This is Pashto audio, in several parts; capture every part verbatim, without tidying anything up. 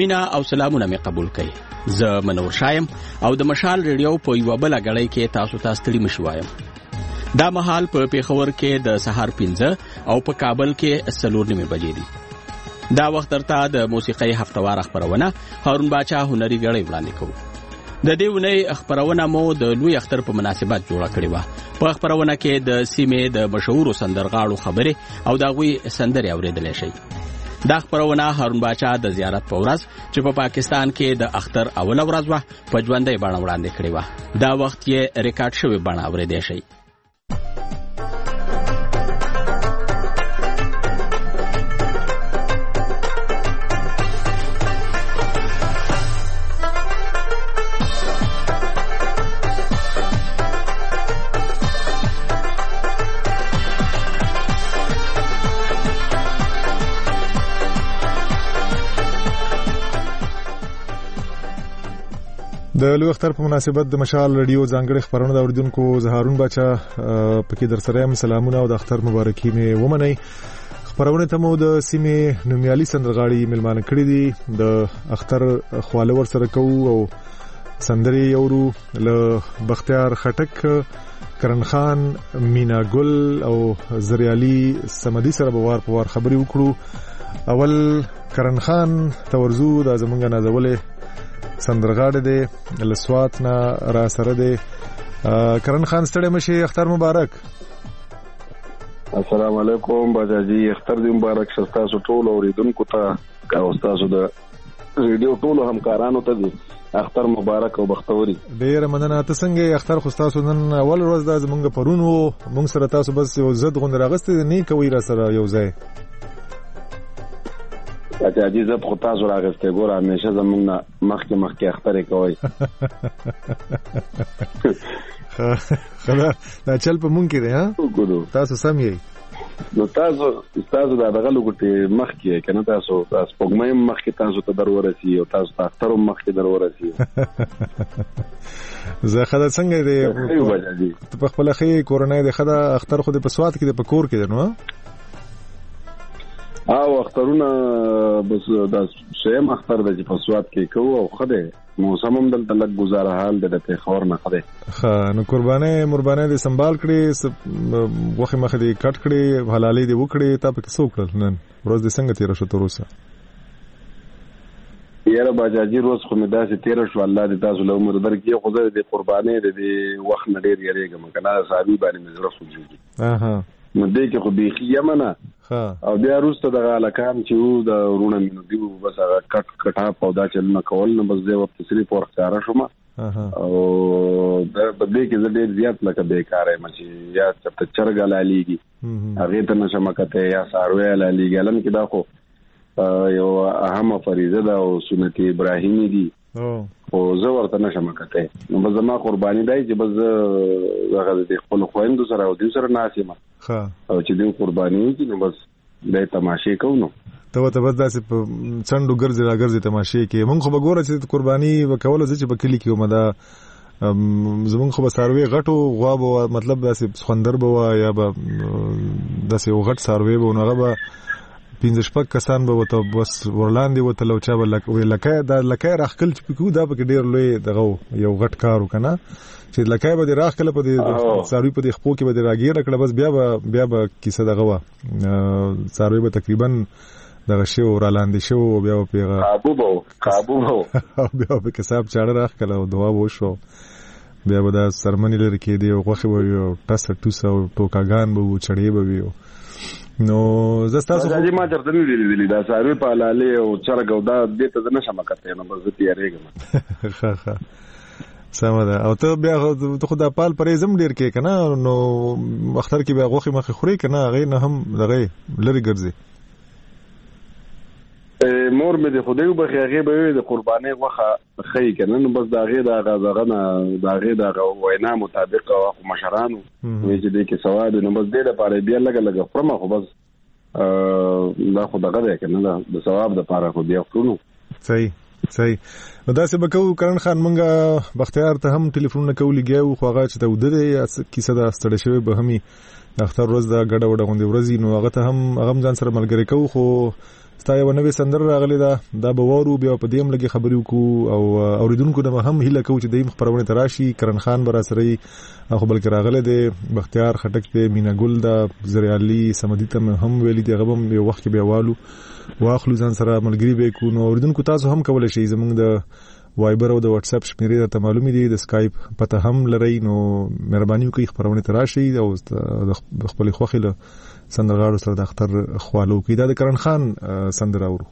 مینا او سلامونه می قبول کړئ. زه منور شایم او د مشال ریډیو په یو بل غړی کې تاسو ته ستړي مشوایم. دا مهال په پیښور کې د سهار پنځه او په کابل کې څلور نیمې بجې دي. دا وخت درته د موسیقۍ هفتوار خبرونه هارون باچا هنري غړی وړاندې کوو. د دې ونې خبرونه مو د لوی اختر په مناسبت جوړه کړې وه. په خبرونه کې د سیمې د مشهورو سندرغاړو خبرې او د هغوی سندرې اورېدلی شئ. دا خبرونه هارون باچا د زیارت په ورځ چې په پاکستان کې د اختر اوله ورځ وه په ژوندۍ بڼه وړاندې کړې وه. دا وخت یې ریکارډ شوې بڼه اورېدی شئ. د لوی اختر په مناسبت د مشال ریډیو ځانګړي خبرونه د اوریدونکو زه هارون باچا پکې در سره یم. سلامونه او د اختر مبارکي مې ومنئ. خبرونه ته مو د سیمې نومیالي سندرغاړي ملمانه کړي دي. د اختر خواله ور سره کوو او سندرې یورو له بختیار خټک، کرن خان، مینا ګل او زریالي سمدي سره به وار په وار خبرې وکړو. اول کرن خان تورزو د زمونږ نازولې سندرغاړی دی لسوات نه را سره دی. کرن خان ستړی مشي، اختر مبارک. السلام علیکم باجاجي، اختر دې مبارک شه تاسو ټول اوریدونکو ته او تاسو د ریډیو ټول همکارانو ته دی اختر مبارک او بختوري. ډیره مننه. ته څنګه اختر خو تاسو نن اول ورځ د زمونږ پرونو مونږ سره تاسو بس یو زد غون راغستې نه کوي را سره یو ځای. اچھا جی زب خو تاسو راغسته ګور همیشه زمونږ نه مخکې مخکې اختر کوي. خدا دا چل په مونږ کې دی ها تاسو سم یې نو تاسو تاسو دا دغه لګټي مخکې کنه تاسو تاسو پګمې مخکې تاسو ته درورسي او تاسو ته اختر مخکې درورسي. زه خدا څنګه دی په خپل خې کورونه دی خدا اختر خو د پسوات کې د پکور کې نو او اخترونه بس دا شیم اختر د پسوات کې کوو او خده موسم هم دلته لږ گزاره حال د ته خور نه خده. ها نو قربانه مربانه دې سنبال کړي وخت مخ دې کټ کړي حلالي دې وکړي تا په څو کړل نن ورځ دې څنګه تیر شو تروسه؟ یاره باجاجي روز خو مې داسې تیر شو الله دې تاسو له عمر درکې خو دې قربانه دې وخت نه ډیر یریږم کنه صاحب باندې مې زړه سوځي. اها نو دې کې خو بيخي یمنه او بیا وروسته د الکان چې وو د ورونه مینو دیو بس هغه کټ کټا پودا چلنه کول نو بس دې وخت سری پور ښکارا شوم او د بده کې زه ډېر زیات لکه بیکاره یم چې یا څه چرګ لالیږي هغه ته نشم کته یا ساروی لالیږي لم کې دا خو یو اهم فریضه ده او سنت ابراهیمی دي او زه ورته نشم کته نو بس ما قرباني دی چې بس هغه د خپل خويندو سره او د سره ناسمه ها او چې د قرباني دي نو بس د تماشې کوو ته ته بس داسې په څنډو ګرځي را ګرځي تماشې کې مونږ خو به ګوره چې قرباني وکول چې په کلی کې ومدا زمونږ خو به ساروي غټو غواب مطلب داسې خوندر به یا به داسې غټ ساروي به نو هغه به پینځه شپږ کسان به وته بس ورلاندې وته لو چا به لکه دا لکه راخل چې پکو دا به ډیر لوی دغه یو غټ کارو کنه چې لکه به راخل په دې ساروي په دې خپو کې به راګیر کړه بس بیا به بیا به کیسه دغه وا ساروي به تقریبا دغه شی ورلاندې شو بیا په قابو بو قابو بو بیا په حساب چاړه راخل او دوا وشو بیا به دا سرمنی لري کې دی او غوخه به ټس ټوس او ټوکاګان به چړې به وي نو زستاسو دا چې ما چرته نه ویلې دا ساروي په لاله او چرګ او دا دې ته نه شم کته نو بس تیارېږم. ها ها سم ده. او ته بیا ته خو د پال پرې زم ډیر کې کنه نو اختر کې بیا غوخي مخ خوري کنه هغه نه هم دغه لری ګرځي. مور مې د خدای په خیغه به د قرباني غوخه خې کنه نو بس دا غي دا غزغنه دا غي دا وینا مطابق او مشرانو وې چې دې کې سواد نو بس دې لپاره بیا لګ لګ پرمه خو بس دا خو دغه ده کنه د ثواب د لپاره خو بیا خورو. صحیح صحیح. نو دا څه بکو کرن خان مونږه بختیار ته هم ټلیفون نکولېږو خو هغه چې ته ودرې کیسه دا ستړی شوی به همي د اختر ورځ دا ګډه وډه غوندې ورځي نو هغه ته هم هغه ځان سره ملګری کوو خو ستا یو نوې سندره راغلې ده دا به وورو بیا په دې هم لږې خبرې وکړو او اورېدونکو نه به هم هیله کوو چې دوی خپرونې ته راشي. کرن خان به راسره وي خو بلکې راغلی دی بختیار خټک دی مینا ګل ده زریالي سمدي ته هم ویلي دي هغه به یو وخت کې بیا والو واخلو ځان سره ملګري به کړو. نو اورېدونکو تاسو هم کولی شئ زموږ د وایبر او د واتس اپ شمیرې درته معلومې دي د سکایپ پته هم لرئ نو مهرباني وکړئ خپرونې ته راشئ او د خپلې خوښې له سندرغاړو سره د اختر خواله وکړئ. دا د کرن خان سندره اورو.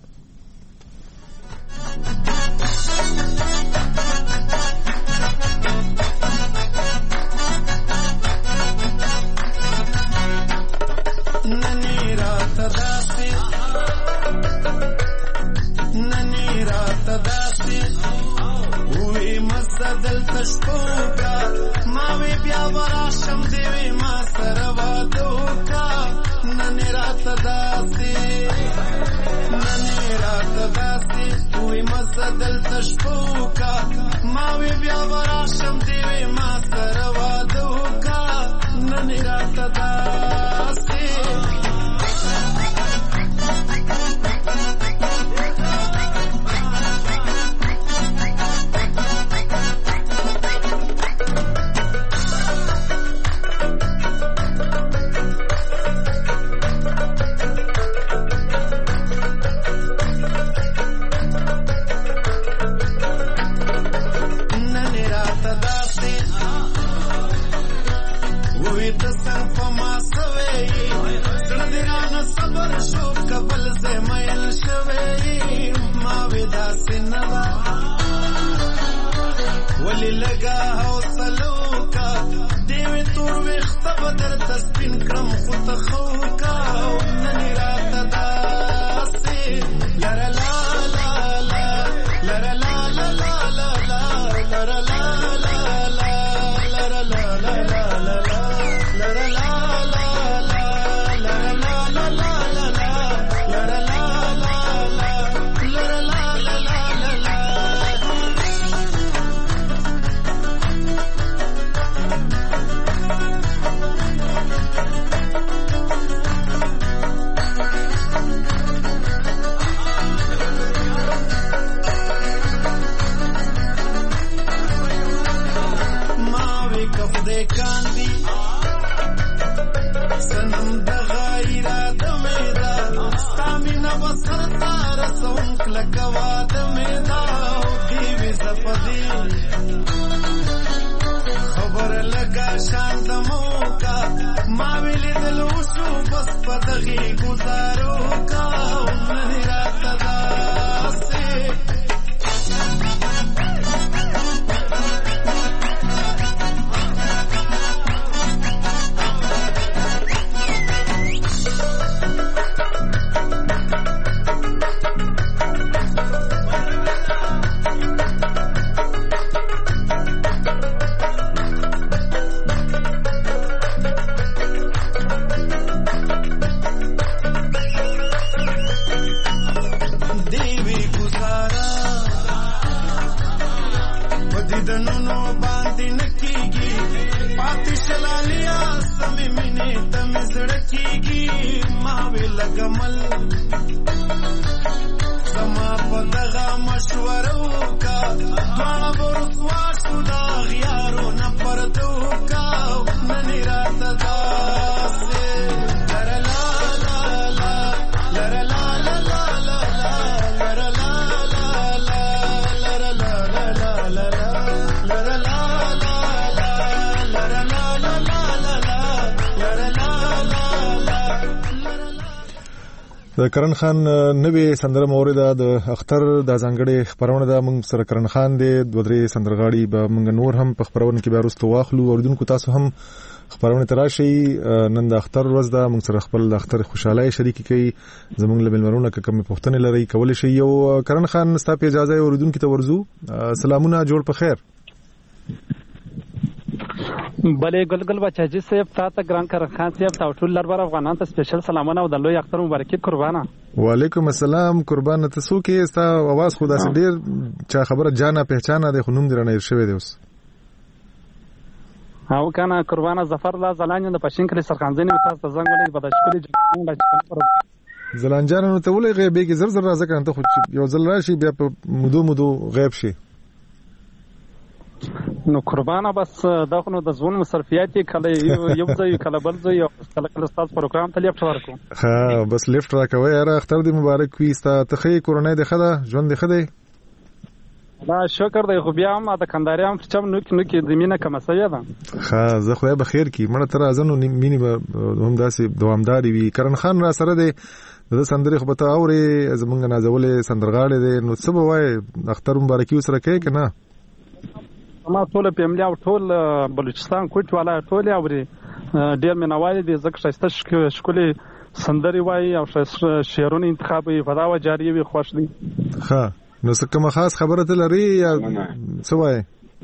دلته شپوکا ما وی بیا وراشم دیوی ما سره وادوکا ننی راته داسې ننی راته داسې وی مزه دلته شپوکا ما وی بیا وراشم دیوی ما سره وادوکا ننی راته داسې ولی لگا حوصلو کا دیوی تور ویخت بدر تسپین کرم خود خوکا ننی رات داسی لرا لا لا لا لرا لا لا لا لا لرا لا لا لا لرا لا لا لا لا لرا لا لا لا لرا لا لا لا لا لرا لا لا لا لرا لا لا لا کاندی سنم د غیرا د میدا ستامینا بسر تار سوم کلکوا د میدا دی وی زپدی خبر لگا شان د موکا ما ویل دلو شو بس پدغي گزارو کا نه رات داسه دنونو باندې نکیږي پاتې شلالیا سمې مینې تم زړکیږي ما وی لګمل سما په دغه مشورو کا دواړه ورسوا شو دا غیارو نه پردو کا ننی راته داسې لرا لا لا لا لرا لا لا لا لا لرا لا لا لا لرا لا لا لا د کرن خان نوې سندره مورده د اختر د ځانګړې خبرونه ده. موږ سره کرن خان دی دوه درې سندرغاړي به موږ نور هم په خبرونه کې بیا وروسته واخلو. اوریدونکو تاسو هم خبرونه ته راشئ. نن د اختر ورځ ده موږ سره خپل د اختر خوشحالۍ شریکې کوي زموږ له مېلمنو که کومې پوښتنې لرئ کولی شئ. یو کرن خان ستا په اجازه یې اوریدونکو ته ورځو. سلامونه جوړ په خیر. بلې ګلګل بچاجي صاحب تا ته ګران کرن خان صاحب تا ټول لربر افغانان ته سپیشل سلامونه او د لوی اختر مبارکي قربانه. وعلیکم السلام قربانه. تاسو کې ستا आवाज خدا سي ډیر چا خبره جانا پہچانا ده خو نوم درنه شوی دی اوس او کنه قربانه ظفر الله زلانه د پښین کلی سرخانځنی تاسو ته زنګ ولې بداشکلي جوړه زلانجان نو ته ولې غیبې کې زر زر راځه کنه ته خو یو ځل راشي بیا په مودو مودو غیب شي نو قربانه بس دا خو نو د ځون مصرفيات کله یو ځای کله بل ځای او کله کله تاسو پروګرام ته لیفټ ورکو ها بس لیفټ راکوي یاره اختر دې مبارک وي ستا ته خې کورونه دې خدا ژوند دې خدای دا شکر دی خو بیا هم د کنداري هم چې نو کې نو کې زمينه کوم سوي ده ها زه خو به خیر کی مړه تر ازنو مینی هم داسې دوامداري وي کرن خان را سره دی د سندري خو به اوري زمونږ نازولې سندرغاړي دی نو څه به وای اختر مبارکي سره کوي کنه ما ټول فیملی او ټول بلوچستان کوټ والا ټول اوري ډیر منوالي دي زکه شایسته شکولي سندري وای او شعرونه انتخابي فدا و جاری وي خوش دي ها نو څه کومه خاص خبره ته لري یا څه وای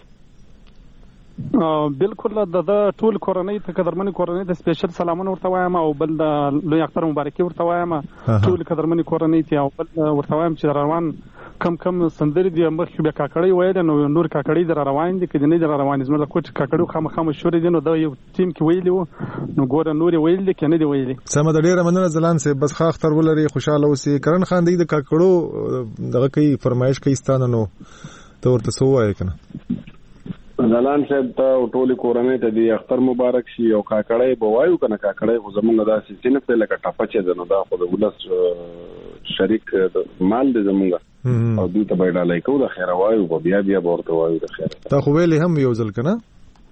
بالکل د ټول کورنۍ ته قدرمنې کورنۍ ته سپیشل سلامونه ورته وایم او بل د لوی اختر مبارکي ورته وایم ټول قدرمنې کورنۍ ته او بل ورته وایم چې روان کم کم سندري دی مخ به کاکړی وایي نو نور کاکړی در روان دي کله نه در روان زما د کوټ کاکړو خامخا مشهور دي نو دا یو ټیم کې ویلی نو ګوره نور ویل دي کنه دی ویلي سم د ډیره مننه زلان سه بس خا اختر ولري خوشاله اوسې کرن خان دی د کاکړو دغه کوي فرمایش کوي ستانه نو ته ورته سو وای کنه زلان صاحب ته ټولي کورنۍ ته دی اختر مبارک شي او کاکړی بوایو کنه کاکړی خو زمونږ داسې سینه په لکه ټاپه چې ده نو دا خو د ولس شریک مال دی زمونږ او دوی ته به ډالۍ کوو د خیره وایو بیا بیا به ورته وایو د خیره تا خو ویلې هم یو ځل کنه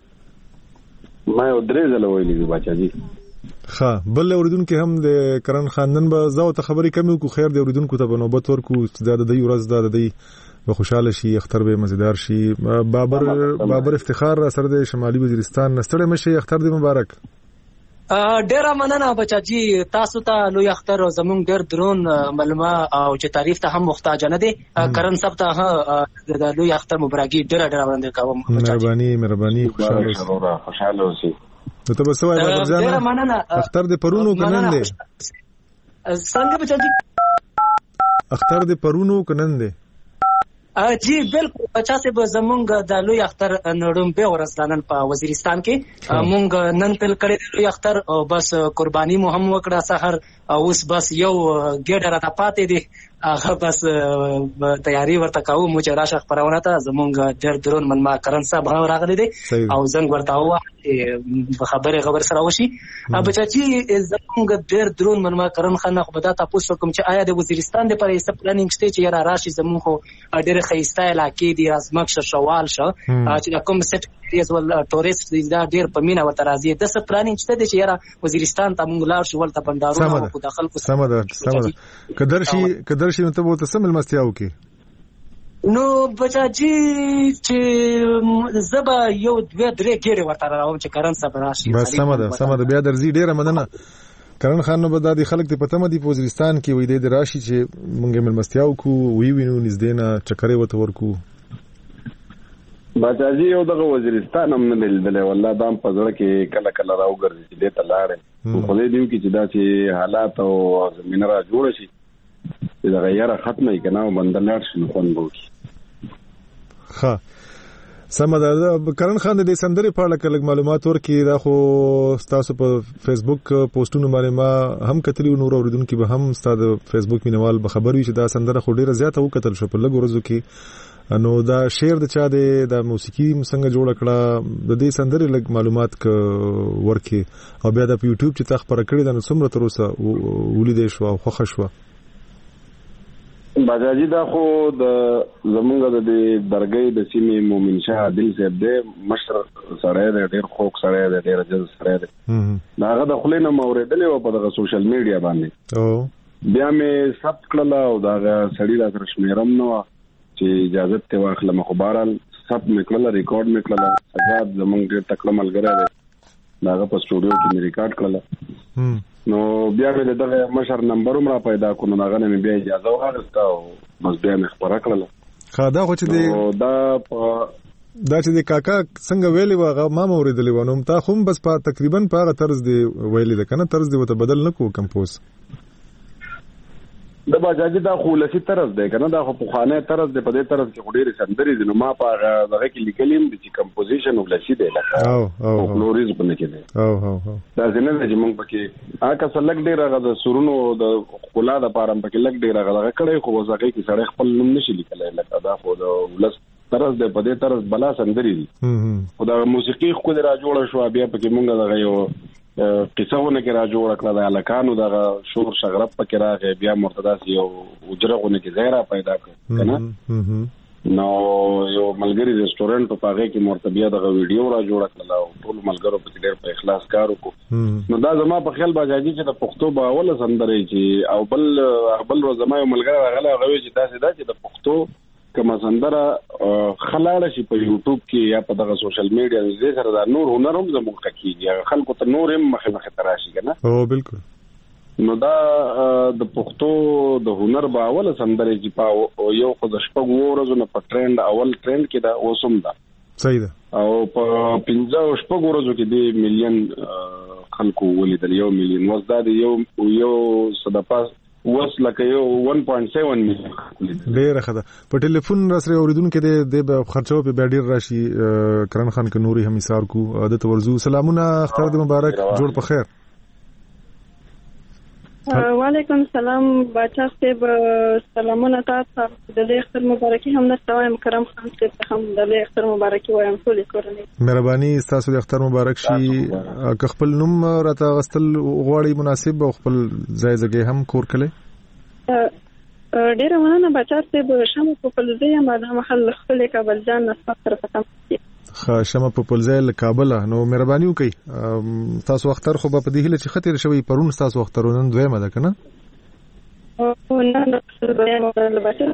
ما یو درې ځله ویلې دي باچا جی ښه بل اوریدونکو هم د کرن خاندان به زاو ته خبرې کمی کو خیر د اوریدونکو ته به نوبت ورکو د د ورځ د د به خوشاله شي اختر به مزیدار شي بابر بابر افتخار سره د شمالي وزیرستان نستړی مشي اختر دې مبارک ډیره مننه بچاجي تاسو ته لوی اختر زمونږ ډیر درون ملما او چې تعریف ته هم محتاج نه دي کرن سب ته د لوی اختر مبارکي ډیره ډیره وړاندې کوم مهرباني مهرباني خوشاله خوشاله اوسئ نو ته بس وای بابر جان ډیره مننه اختر دې پرونو کنن دي څنګه بچاجي اختر دې پرونو کنن دي جی بالکل پچا سے به زمونږ د لوی اختر نړم به ورسلانن په وزیرستان کې مونږ نن تل کړي لوی اختر او بس قرباني مو هم وکړه سحر اوس بس یو ګډه راته پاتې دي هغه بس تیاری ورته کوو مو چې راشه خبرونه ته زمونږ ډېر درون منما کرن صاحب هم راغلي دي او زنګ ورته وه چې خبرې خبر سره وشي بچاچی زمونږ ډېر درون منما کرن خان خو به دا تاسو کوم چې آیا د وزیرستان د پرې سپ پلانینګ شته چې را راشي زمونږ خو ډېر خیسته علاقې دي ازمکش شوال شو چې کوم سټ ایریاز ول ټوریست دا ډېر په مینا ورته راځي د سپ پلانینګ شته چې یاره وزیرستان ته مونږ لاړ شو ولته بندارونه کو داخل کو سم ده سم ده کدرشي کدرشي نو ته به تاسو مل مستیاو کې نو بچاجي چې زبا یو دوه درې ګیره ورته راوم چې کرن صاحب راشي بس سم ده سم ده بیا درځي ډیره مننه کرن خان نو به د خلک ته پته مدي په وزیرستان کې وې د راشي چې مونږ مل مستیاو کو وی وینو نږدې نه چکرې وته ورکو باچاجي یو دغه وزیرستان هم نه لیدل والله دام په ځړه کې کله کله راوګرځي چې دې ته لاړې خو دې دیو کې چې دا چې حالات او زمينه را جوړ شي چې دا غیره ختمه کنا او بندلار شنو خون وږي ها سمه ده کرن خان د سندري په اړه کله معلومات ورکړي دا خو تاسو په فیسبوک پوسټونو باندې ما هم کتلی نور اوریدونکو به هم ستاسو فیسبوک مینوال به خبر وي چې دا سندره خو ډیره زیاته وکتل شو په لګ ورځو کې نو دا شعر د چا دی د موسیقي څنګه جوړ کړه د دې سندري لګ معلومات ک ورکي او بیا د یوټیوب چې تخ پر کړی د څومره تر اوسه ولیدې شو او خوښ شو باجاجي دا خو د زمونږ د درګۍ د سیمې مومن شاه عادل صاحب دی مشر سړی دی ډېر خوږ سړی دی ډېر عجز سړی دی دا هغه د خلینو موریدلې و په دغه سوشل میډیا باندې او بیا مې ثبت کړل او دا سړی را تر شمیرم نو چې اجازه ته واخلم خو بهرال سب میکړل ریکارډ میکړل سجاد زمونږ تکړه ملګری دی داغه په سټوډیو کې مې ریکارډ کړل نو بیا مې دغه مشر نمبر هم را پیدا کړو نو هغه مې بیا اجازه واغسته او بس بیا مې خبره کړل خا دا خو چې دی دا په دا چې د کاکا څنګه ویلې واغه ما موریدلې ونه تا خو بس په تقریبا په هغه طرز دی ویلې ده کنه طرز دی وته بدل نکو کمپوز د باجاجي دا خو لسی طرز دی کنه دا خو په خانه طرز دی په دې طرز کې ډېر سندري دي نو ما په دغه کې لیکلیم چې کمپوزیشن او لسی دی لکه او او فلوریز په کې دی او او دا څنګه چې موږ پکې آکه سلګ ډېر هغه د سورونو د خلا د پارم پکې لګ ډېر هغه کړي خو وځکه کې سړی خپل نوم نشي لیکلای لکه دا خو د لس طرز دی په دې طرز بلا سندري دي خو دا موسیقي خو د را جوړ شو بیا پکې موږ دغه یو قصهونه کې را جوړ کړل د الکانو د شور شغرب پکې راغی بیا مرتضی یو اجرهونه کې ظاهره پیدا کړ کنه نو یو ملګری ریسټورانټ په هغه کې مرتبه د ویډیو را جوړ کړل او ټول ملګرو په ډېر په اخلاص کار وکړو نو دا زما په خیال باجاجي چې د پښتو باول سندري چې او بل بل روز زما یو ملګری راغله غوي چې تاسو دا چې د پښتو کما سندره خلاله شي په یوټیوب کې یا په دغه سوشل میډیا زې سره دا نور هنر هم زموږ کېږي خلکو ته نور هم مخه مخه تراشي کنه او بالکل نو دا د پښتو د هنر باول سندره چې په یو خو د شپږ ورځې نه په ټرند اول ټرند کې دا اوسم دا صحیح ده او په پنځه شپږ ورځو کې د میلیون خلکو ولیدل یو میلیون وزداد یو یو صدپاس وس لکه یو one point seven میلیون ډېر ښه ده په ټلیفون را سره اوریدونکو کې د خرچو په ډېر راشي کرن خان ک نوري هم ایثار کو عادت ورزو سلامونه اختر د مبارک جوړ په خیر وعلیکم السلام بچا صاحب سلامونه تاسو د دې اختر مبارکي هم درته وایم کرم خان صاحب هم د دې اختر مبارکي وایم ټول کورنۍ مهرباني تاسو د اختر مبارک شي که خپل نوم راته غستل غواړي مناسب او خپل ځای ځای هم کور کړي ډیره مننه بچا صاحب شمه په پلځه ما د محل خپل کابل ځان نسبت سره پتم شمه په پلځه کابل نو مهرباني وکړئ تاسو اختر خو په دې هله چې خطر شوی پرون تاسو اخترونن دویمه ده کنه او نن د بچا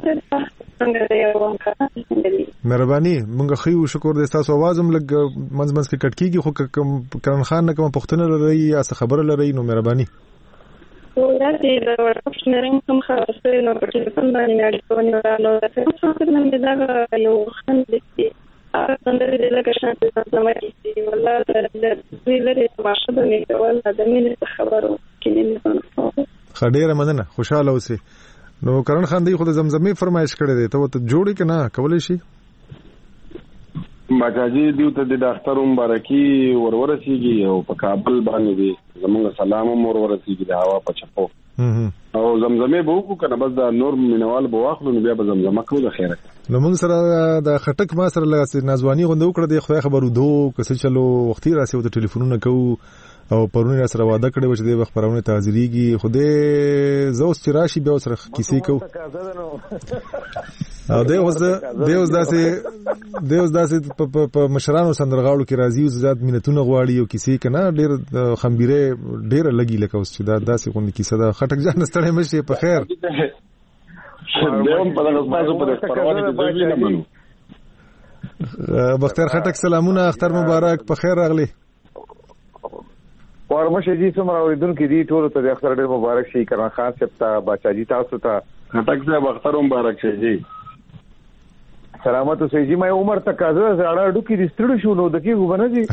مهرباني مونږ خو شکر د تاسو आवाज هم لګ منځ منځ کې کټ کیږي خو کرن خان نه کوم پښتنه لري یا څه خبره لري نو مهرباني او راځي دا ورته نرم کوم خاصه نو په ټلیفون باندې اړیکه ونیول نو تاسو څنګه نن دا یو خن دي سندري د لکه شانتي سمه کیږي والله د دې لري تماشه د نه والله د مینې خبرو کې نه نه خډيره مننه خوشاله اوسئ نو کرن خان دی خو د زمزمې فرمایش کړی دی ته ته جوړی کنه کولای شي باجاجي دیو ته د ډاکټر مبارکي ورورسیږي او په کابل باندې دی زموږ سلام مور ورسیږي د هوا په چپو او زمزمې به وکړو کنه بس دا نور مینوال به واخلو نو بیا به زمزمه کوو د خیره نو موږ سره د خټک ما سره لاسه نازوانی غونډه وکړه د خو خبرو دوه کس چلو وختي راسي د ټلیفونونه کوو او پرونی را سره واده کړی و چې د خبرونه تازریږي خوده زوس چې راشي بیا سره کیسې کو او د اوس د اوس داسې د اوس داسې په مشرانو سندرغاړو کې راځي او زیات مينتونه غواړي او کیسې کنه ډېر خمبيره ډېر لګي لکه اوس چې دا داسې غونډه کیسه دا خټک جان ستړی مشي په خیر دیوم په دغه تاسو په خبرونه کې ځوی نه منو بختیار خټک سلامونه اختر مبارک په خیر راغلی ورمشه جی څومره اوریدونکو دي ټول ته د اختر ډېر مبارک شي کرن خان صاحب ته بچاجي تاسو ته خټک صاحب اختر مبارک شي جی سلامت اوسئ جی مې عمر تقاضا زړه ډوکی دي ستړي شو نو دکی وبنه جی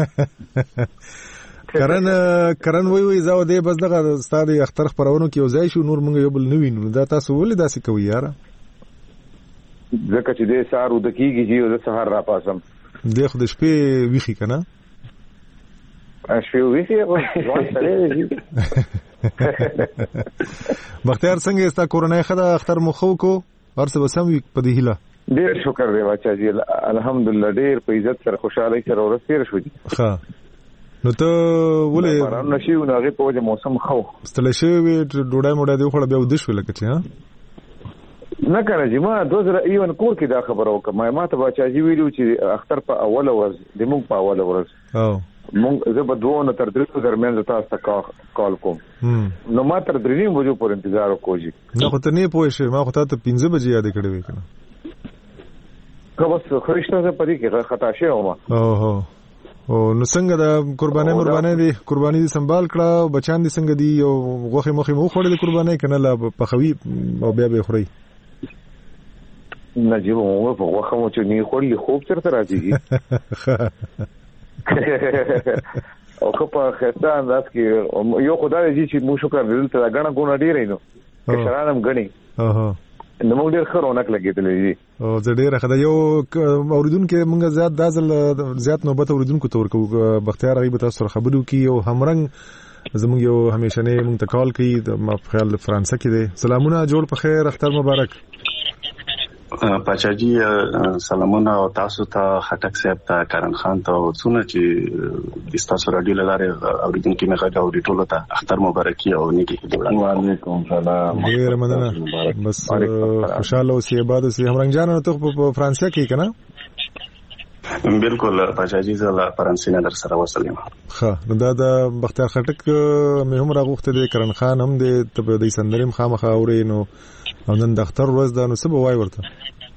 کرن کرن وی وی زاو دی بس دغه استاد اختر خبرونو کې وځای شو نور مونږ یو بل نه وینو دا تاسو ولې داسې کوي یاره ځکه چې د سارو دکیږي جی او د سحر را پاسم د خو د شپې ویخي کنه اشوي ویخي وای سره جی بختیار څنګه استا کورونه خدا اختر مخو کو ورسه وسم په دې هله ډیر شکر دی بچا جی الحمدلله ډیر په عزت سره خوشاله سره ورسېر شو ښه نو ته ولې باران نشي نو هغه په وجه موسم خو ستل شي وي ډوډۍ موډۍ دی خو بیا ودی شو لکه چې ها نه کنه جی ما دوه زره ایون کور کې دا خبره وکم ما ته بچا جی ویلو چې اختر په اوله ورځ د مونږ په اوله ورځ او مونږ زه به دوه نه تر درې درمیان تاسو ته کال کوم نو ما تر درې بجو پر انتظار وکوجي نو خو ته نه پوه شې ما خو ته پنځه بجې یاد کړې وې کنه که بس خریشته زه پدې کې خطا شوم او هو او نو څنګه د قرباني مرباني دي قرباني دي سنبال کړه بچان دي څنګه دي او غوخه مخه مو خوړل قرباني کنه لا په خوي او بیا به خوري نجيب مو په غوخه مو چې نه خوړل خوب چرته راځي او که په خسته انداز کې یو خدای دې چې مو شکر دې ته غاڼه ګونه ډیرې نو کشرانم غني اها نو موږ ډېر ښه رونق لګېدلې دي او زه ډېر ښه یو اوریدونکو موږ زیات دازل زیات نوبت اوریدونکو تور کو بختیار غیب تاسو سره خبرو کی او همرنګ زموږ یو همیشنه موږ ته کال کوي د ما په خیال فرانسه کې دي. سلامونه جوړ په خیر اختر مبارک. پاچاجي سلامونه او تاسو ته خټک صاحب ته کرن خان ته او څونه چې د تاسو رادیو لاره اوریدونکو مې غږ او ټولو ته اختر مبارکي او نیکی دې وړاندې. وعلیکم سلام. ډېر مننه. بس خوشاله اوسئ آباد اوسئ. همرنګ جان ته په فرانسه کې کنه؟ بالکل پاچاجي زله فرانسې نه در سره وسلم. ښه نو دا د بختیار خټک مې هم راغوښته د کرن خان هم د د سندریم خامخا اوري نو نن د اختر ورځ ده نو څه به وایي ورته؟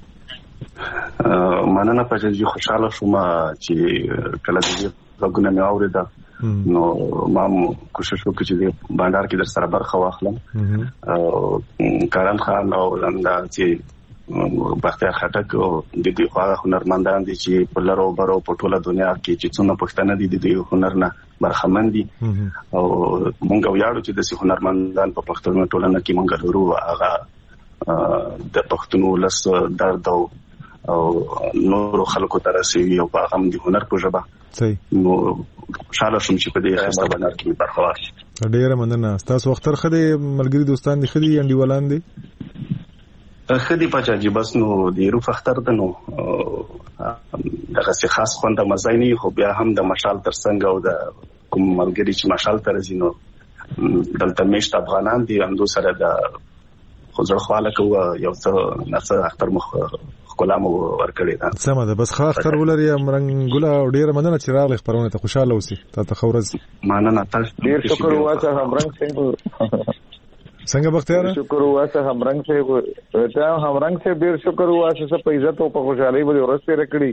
مننه پاچاجي خوشاله شوم چې کله دې غوښنه مې اورېده نو ما کوشش وکړ چې د بانډار کې در سره برخه واخلم. کرن خان او دا چې بختیار خټک د دې خواږه هنرمندان دي چې په لارو برو په ټوله دنیا کې چې څونه پښتانه دي د دې هنر نه برخمن دي او مونږ ویاړو چې د سي هنرمندان په پښتون ټولنه کې مونږ لرو. هغه د پښتون ولس درد او نور خلکو ته رسېږي او په هغه د هنر په ژبه صحیح نو شاله شم چې په دې خسته بنر کې برخه واخلم. ډېر مننه. تاسو اختر خدي ملګری دوستان دي خدي انډیوالان دي خدي پاچاجي بس نو د روح اختر ته نو دغه څه خاص خوند مزه نه خو بیا هم د مشال ترڅنګ او د کوم ملګری چې مشال ترځي نو دلته مشت افغانان دي هم دو سره د خزر خواله کوه یو څه نڅه اختر مخ کلام ورکړی دا سمه ده. بس ښه اختر ولري امرنګولا ډېر مننه چې راغلی خبرونه ته خوشاله اوسې. تا ته خورز مننه. تاسو ډېر شکر واسه همرنګ څنګه څنګه بختیار شکر واسه همرنګ څنګه ته همرنګ څنګه ډېر شکر واسه په عزت او په خوشحالي باندې ورځ تیر کړی.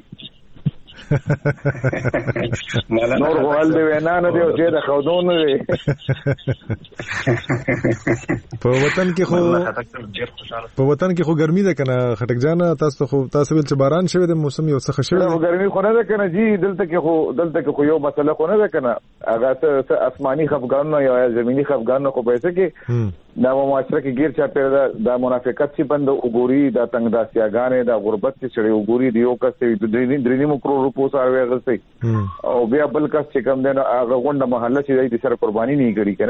نور غوال دی وینا نه دی چې دا خودون دی په وطن کې خو په وطن کې خو ګرمي ده کنه خټک جان تاسو خو تاسو ول چې باران شوی د موسم یو څه شوی دی ګرمي خو نه ده کنه جی دلته کې خو دلته کې خو یو مسله خو نه ده کنه هغه څه آسماني خفګان نه یا زميني خفګان نه خو پیسې کې دا معاشره کې غیر چا پیدا دا منافقت چې بند وګوري دا تنگ داسیاګانې دا غربت چې چړي وګوري دیو کس د درې درې مو کرو روپو سره غسي او بیا بل کس چې کم دنه هغه غونډه محله چې د سر قرباني نه کړی کنه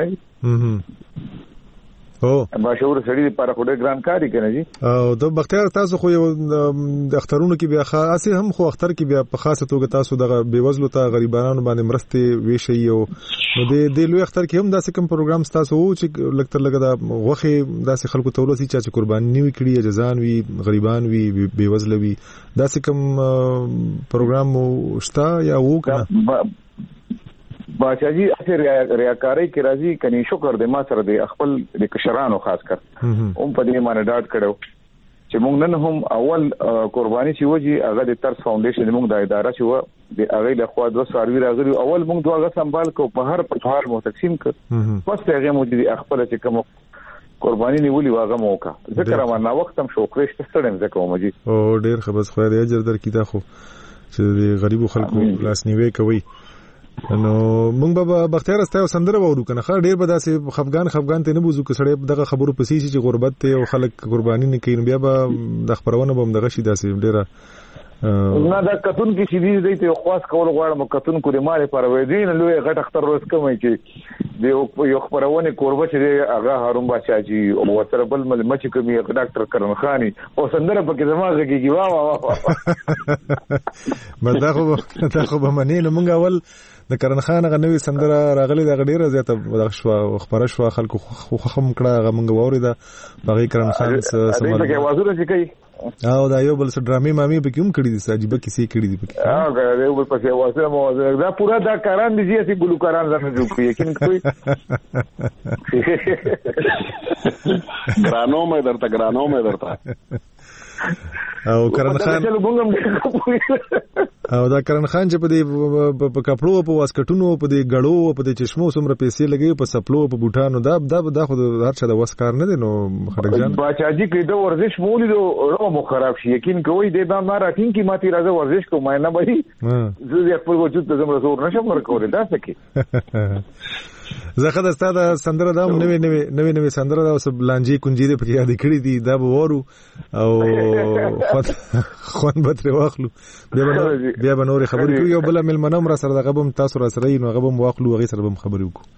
او مشهور سړي لپاره خو ډېر ګران کاری کوي جی. او د بختیار تاسو خو یو د اخترونو کې بیا خاصه هم خو اختر کې بیا په خاصه توګه تاسو د بیوزلو ته غریبانو باندې مرستې ویشي او نو د د لوی اختر کې هم داسې کوم پروګرام تاسو وو چې لکتر لګا د غوخه داسې خلکو ته ورسي چې قرباني نیوي کړی جزان وی غریبان وی بیوزل وی داسې کوم پروګرام شته یا وو کنه؟ باچاجي اخر ریاکاری کې راځي کني شکر دې ما سره د خپل د کشرانو خاص کر هم په دې باندې ډاټ کړو چې موږ نن هم اول قرباني چې وږي هغه د ترس فاونډیشن موږ د اداره چې و د هغه له خوا د سروي راغلي اول موږ دغه سمبال کو په هر پټوار مو تقسیم کړ پس هغه مو د خپل چې کوم قرباني نیولې واغه موکا ذکر ما نا وخت هم شو کرش تستړم ځکه مجي او ډیر خبر خو دې اجر در کیدا خو چې د غریبو خلکو لاس نیوي کوي نو مونږ به بختیار استایو سندره وورو کنه خا ډیر به داسې خفغان خفغان ته نه بوزو کسړې دغه خبرو پسې چې غربت ته او خلک قرباني نه کوي بیا به د خبرونه به دغه شي داسې ډیره نه دا کتون کې شې دې ته خاص کول غواړم کتون کو دې مال پر وې دین لوی غټ اختر روز کومي چې دی یو خبرونه قربه چې هغه هارون بادشاہجي او وتر بل مچ کومي ډاکټر کرن خاني او سندره پکې زماغه کېږي وا وا مدا خو دا خو به منې نو مونږ اول د کرن خان غنوي سندره راغلي د ډیره زیاته د شو خبره شو خلکو خو خم کړه غمنګ ووري دا بغي کرن خان سمره دغه وازونه چې کوي او دا یو بل څه ډرامې مامي په کوم کړی دي ساجيبه کیسې کړی دي پکې او دا یو بل پکې واسه مو دا پورا دا کاران دي چې ګلوکاران زنه جوړ کړي یقین کوي ګرانو مې درته ګرانو مې درته او کرن خان او دا کرن خان چې په دې په کپړو په واسکټونو په دې غړو په دې چشمو سمره پیسې لګي په سپلو په بوټانو دا دا د خو هر څه د وسکار نه دي نو خټک جان باچاجي کې د ورزش مولې دو مو خراب شي یقین کوي د با ما راټین کی ماتي راځه ورزش کوم نه به زه خپل وجود ته زموږ زور نشم ورکول دا څه کې زه خدای ستاسو سندره دا نوې نوې نوې نوې سندره دا اوس لانجې کنجې دې پکې یاد کړې دي دا به وورو او خوان به ترې واخلو بیا به نورې خبرې کوو. یو بله مېلمنه هم را سره دغه به هم تاسو را سره یي نو هغه به هم واخلو هغې سره به هم خبرې وکړو.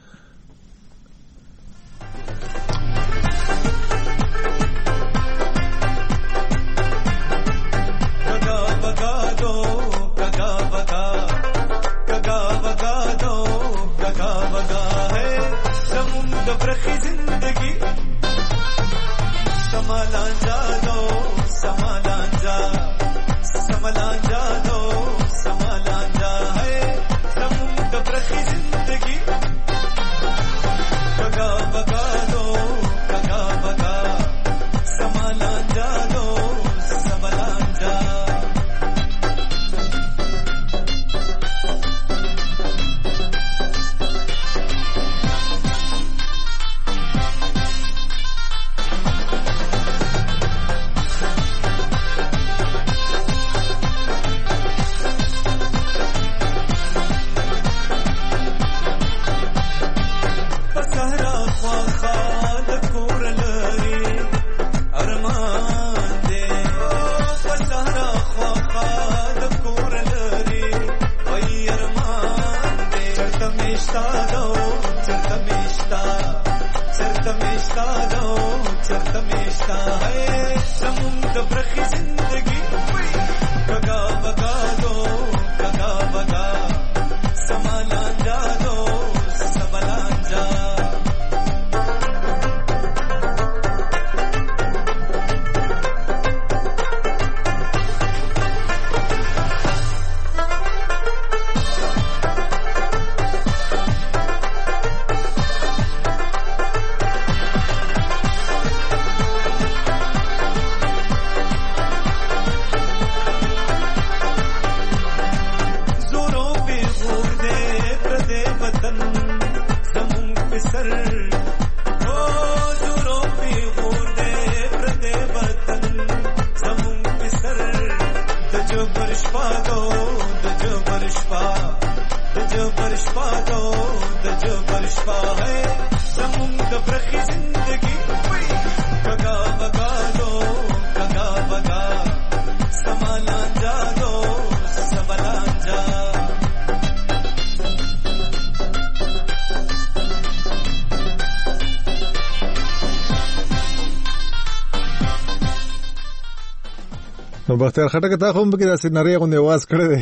نو بختیار خټک تا خو هم پکې داسې نری غوندې اواز کړی دی.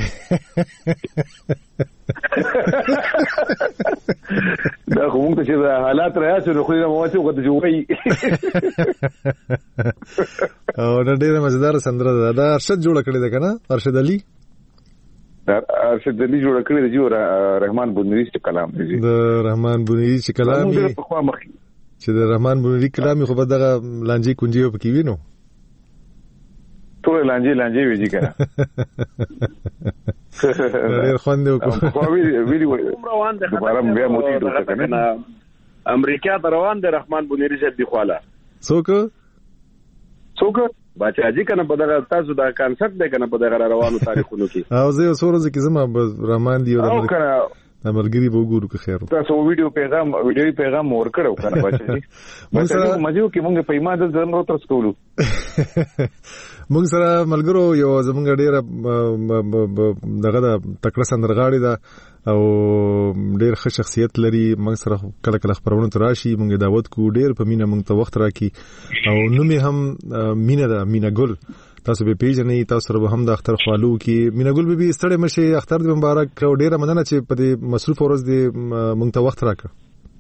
دا خو مونږ ته چې حالات راسي نو خو یې مواسي وخت جوړي. او دا ډېره مزیدار سندره ده. دا ارشد جوړ کړی دی کنه؟ ارشد علي ارشد علي جوړ کړی دی. جو رحمان بونری چې کلام دی. د رحمان بونری چې کلام دی. چې د رحمان بونری کلام خو به دغه لانجې کونجې په کې وینو. ټول لانجې لانجې ویږي کنه. ډېر خوند وکړو. خو ویلي روان دي دوباره بیا موتی دوه کنه. امریکا ته روان دي رحمان بونری چې دی خواله. څوک؟ څوک؟ بچاجي کنه په دغه تاسو دا کانسپټ دی کنه په دغه روانو تاریخونو کې. او زه اوس ورځ کې زما رحمان دی او کنه امرګری به وګورو که خیر. تاسو ویډیو پیغام ویډیو پیغام ور کړو کنه بچاجي. مونږ سره مزيو کې مونږ په ایمان د زمرو تر سکولو. مونږ سره ملګرو یو زمونږ ډیره دغه د تکړه سندرغاړي ده او ډیر ښه شخصیت لري. مونږ سره کله کله خبرونه تر راشي مونږ دعوت کو ډیر په مینا مونږ ته وخت راکې او نوم هم مینا ده مینا ګل. تاسو به پیژنئ. تاسو سره هم د اختر خوالو کې مینا ګل به ستړي مشه. اختر دې مبارک او ډیره مننه چې په دې مصروف ورځ دې مونږ ته وخت راکړ.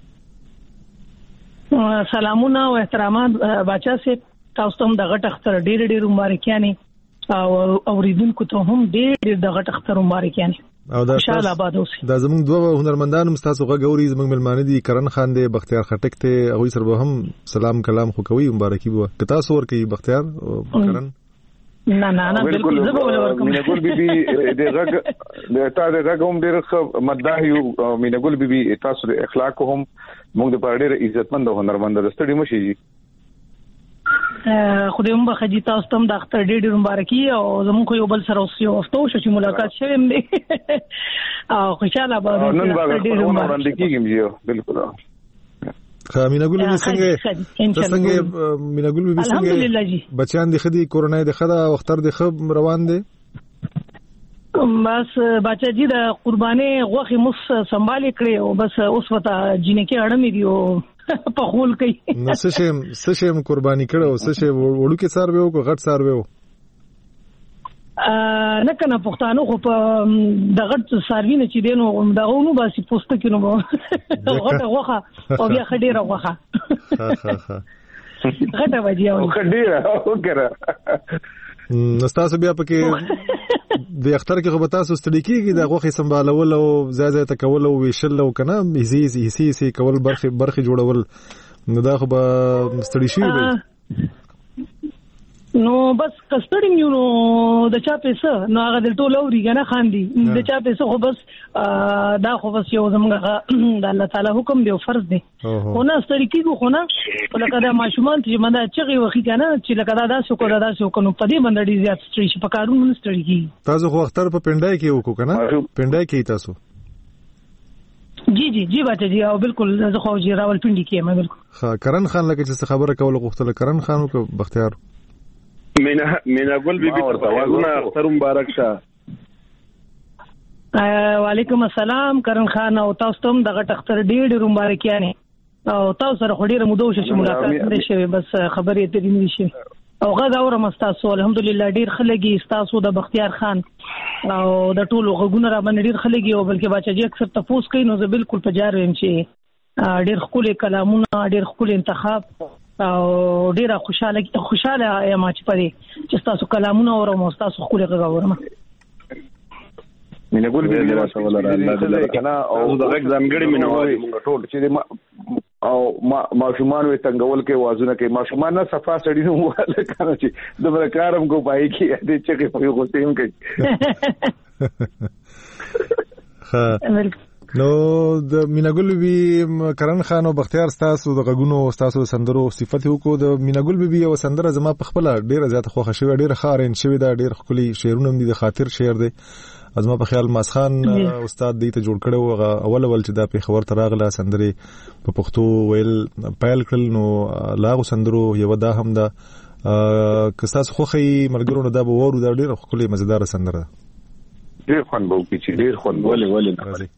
سلامونه او احترامات بچا سي. تاسو ته د غټ اختر ډېر ډېر مبارکیانې او اوریدونکو ته هم ډېر ډېر د غټ اختر مبارکیانې. او دا انشاءالله آباد اوسئ. دا زموږ دوه هنرمندان هم تاسو غوړي زموږ ملمانه دي کرن خان دی بختیار خټک ته هغه سره هم سلام کلام خو کوي مبارکي بو که تاسو ور کوي بختیار کرن. نه نه نه بالکل زه به ورکوم. مینګل بیبي د غږ د تا د غږ هم ډېر مداح یو. مینګل بیبي تاسو د اخلاق هم موږ د پاره ډېر عزتمند او هنرمند رستړي مشي. خدای مو بخجی تاسو ته د اختر ډېر ډېر مبارکي او زموږ یو بل سره اوس یو وختو شو چې ملاقات شوم دی او خوشاله به نن به وړاندې کیږم یو بالکل. خامینه ګل به څنګه څنګه مینا ګل به څنګه الحمدلله جی بچان د خدي کورونا د خدا وختر د خب روان دي بس بچا جی د قرباني غوخي مس سنبال کړي او بس اوس وتا جنکه اړمې دی او په خول کوي نو څه شم څه شم قرباني کړو څه شی وړو کې سار وو کو غټ سار وو ا نه کنه پښتانه خو په د غټ ساروی نه چې دینو دغه نو باسي پوسټ کینو غټه غوخه او بیا خډيره غوخه غټه وځي او خډيره وکړه نو تاسو بیا پکې د اختر کې خو به تاسو ستړي کیږي د غوخي سمبالول او ځای ځای ته کول او ویشل او کنه هيسي هيسي هيسي کول برخه برخه جوړول نو دا خو به ستړي شي وي نو بس کستړی نیو نو د چا پیسه نو هغه د ټولو ریګنه خاندي د چا پیسه خو بس دا خو بس یو زمونږه د الله تعالی حکم دی او فرض دی خو نه ستړي کیږو خو نه لکه دا ماشومان چې مندا چغي وخی کنه چې لکه دا داسې کو دا داسې کو نو په دې باندې ډیر زیات ستړي شي په کارونو نه ستړي کی تاسو خو اختر په پندای کې وکړو کنه پندای کې تاسو جی جی جی بچا جی او بالکل زه خو جی راولپنډي کې ما بالکل ها کرن خان لکه چې خبره کوله غوښتل کرن خان او بختیار مینا مینا ګل بیبي ورته واغونه اختر مبارک شه. وعلیکم السلام کرن خان او تاسو ته دغه اختر ډېر ډېر مبارکیانه او تاسو سره خډيره مودو چې ملاقات نه شوي بس خبرې ته دي نشي او غږ اورم تاسو الحمدلله ډېر خلګي تاسو د بختیار خان او د ټولو غږونه را باندې ډېر خلګي او بلکې بچا جی اکثر تاسو کوي نو زه بالکل په جار ویم چې ډېر خپل کلامونه ډېر خپل انتخاب او ډیره خوشاله خوشاله یم چې پدې چې تاسو کلامونه اورم او تاسو خپل غږ مینه ګل به الله تعالی الله کنه او د غږ ځانګړي مینوال موږ ټول چې او ما ماشومان وي څنګهول کې وازونه کې ماشومان نه صفه سړی نو واله کنه چې د برکارم کو پای کې دې چې په یو غوښتیم کې ها نو د میناګل بي کرن خان او بختیار تاسو د غږونو تاسو سندرو صفته وکړو د میناګل بي یو سندره زما په خپل ډیره زیاته خوښه شوې ډیره خارین شوې دا ډیر خولي شعرونه دي د خاطر شعر دی ازما په خیال ماسخان استاد دی ته جوړ کړو اول اول چې دا په خبر تراغله سندري په پښتو ویل پایل کړل نو لاغو سندرو یو دا هم دا کساس خوخي مرګرونو دا به ورو دا ډیره خولي مزیدار سندره ډیر خوان بو چې ډیر خوان ولې ولې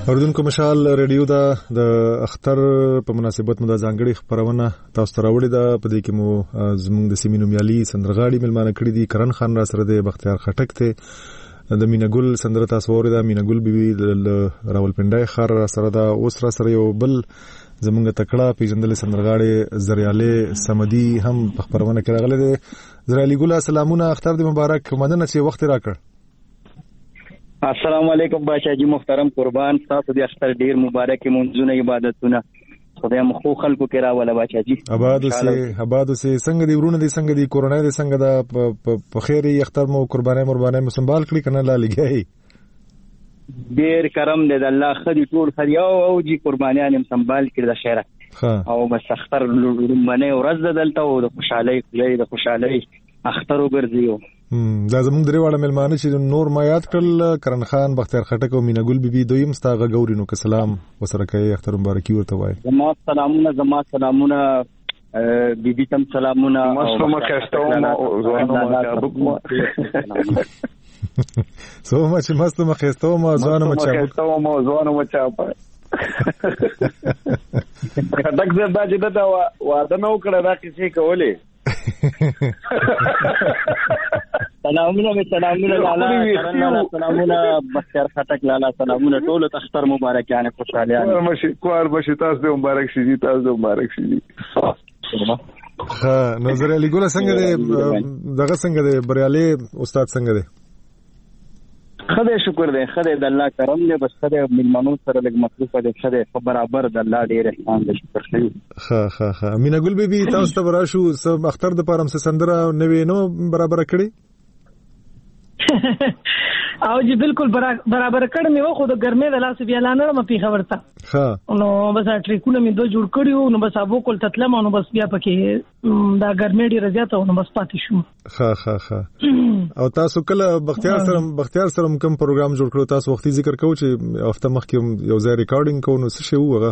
اوردونکو مشال ریډیو دا د اختر په مناسبت مو د ځانګړي خبرونه تاسو ته راوړې ده. په دې کې مو زموږ د سیمې نومیالي سندرغاړي ملمانه کړي دي. کرن خان را سره دی، بختیار خټک ته د مینګل سندره تاسو اورئ دا مینګل بیبي د راولپنډای خار را سره دا. اوس را سره یو بل زموږ تکړه پیژندل سندرغاړي زریاله سمدي هم په خبرونه کې راغله دي. زریالي ګل سلامونه، اختر دې مبارک، مننه چې وخت راکړ. السلام علیکم بادشاہ جی محترم، قربان تاسو دې اختر ډیر مبارک مونږونه عبادتونه خدای مخو خلکو کې راوله بادشاہ جی. آباد اوسه آباد اوسه. څنګه دی ورونه دي، څنګه دی کورونا دي، څنګه دا په خیري اختر مو قربانای مربانای مو سنبال کړی کنه لا لګي. ډیر کرم دې الله خدي ټول خريو او جی قربانیان هم سنبال کړی د خیره او بس اختر لمنه ورځ دلته او د خوشحالي کلی د خوشحالي اختر وګرځیو. دا زموږ درې واړه ملمانه چې نور ما یاد کړل، کرن خان، بختیار خټک او مینګل بیبي دویم ستاغه ګوري نو که سلام وسره کوي، اختر مبارکي ورته وای. زما سلامونه زما سلامونه بیبي تم سلامونه مستو مخستوم او ځوانو مچابک سو ما چې مستو مخستوم او ځوانو مچابک او ځوانو مچابک خټک زدا چې دا واده نو کړه دا کیسه کولې. سلامونه می سلامونه لالا لالا سلامونه بختیار خټک لالا سلامونه ټول اختر مبارک یعنی خوشالیانه مشي کوار بشي تاسو دې مبارک شي تاسو دې مبارک شي. ها نظر علی ګل څنګه دې دغه څنګه دې بریالي استاد څنګه دې؟ خدای شکر دې خدای د الله کرم دې بس خدای ملمنو سره لګ مخلوق دې خدای په برابر د الله ډېر احسان دې شکر کوي. ها ها ها مینګل بیبي تاسو ته براشو سب اختر د پارم سندره نوې نو برابر کړی او جی بالکل برابر کړ مې وخو د ګرمۍ د لاس بیا لانه مې په خبرته ها نو بس ټریکونه مې دوه جوړ کړیو نو بس ابو کول تتلم نو بس بیا پکې دا ګرمۍ ډیره زیاته نو بس پاتې شوم. ها ها ها او تاسو کله بختیار سره بختیار سره کوم پروګرام جوړ کړو؟ تاسو وختي ذکر کوو چې هفته مخکې یو ځای ریکارډینګ کوو نو څه شی وغه